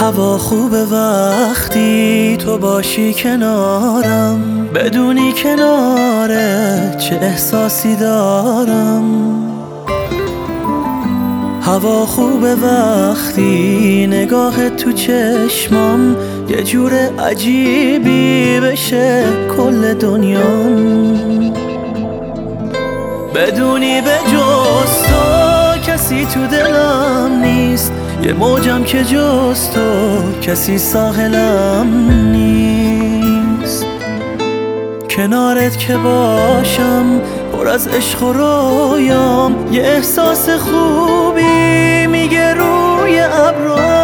هوا خوبه وقتی تو باشی کنارم، بدونی کناره چه احساسی دارم. هوا خوبه وقتی نگاهت تو چشمام یه جور عجیبی بشه کل دنیام. بدونی به جز تو کسی تو دلم نیست، یه موجم که جز تو کسی ساحلم نیست. کنارت که باشم پر از عشق و رویام، یه احساس خوبی میگه روی ابرا.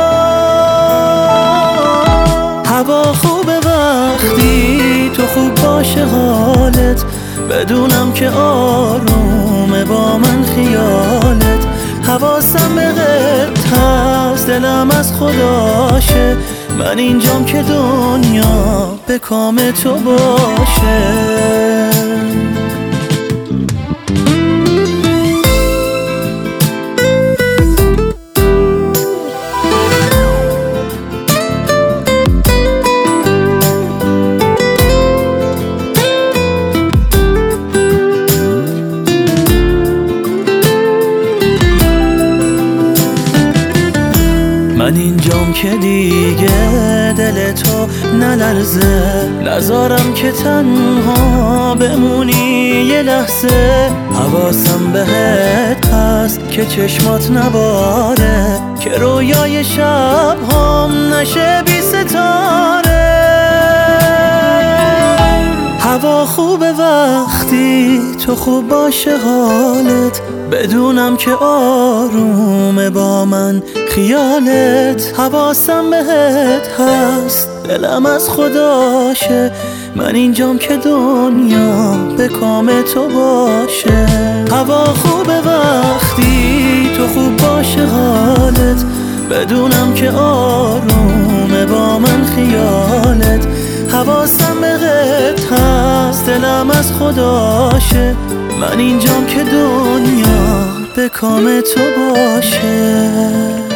هوا خوبه وقتی تو خوب باشه حالت، بدونم که آرومه با من خیالت. حواسم بهت هست دلم از خداشه، من اینجام که دنیا به کام تو باشه. من اینجام که دیگه دل تو نلرزه، نذارم که تنها بمونی یه لحظه. حواسم بهت هست که چشمات نباره، که رویای شب هم نشه بی ستاره. هوا خوبه وقتی تو خوب باشه حالت، بدونم که آرومه با من خیالت. حواسم بهت هست دلم از خداشه، من اینجام که دنیا به کام تو باشه. هوا خوبه وقتی تو خوب باشه حالت، بدونم که آرومه با من خیالت. حواسم بهت هست دلم از خداشه، من اینجام که دنیا به کام تو باشه.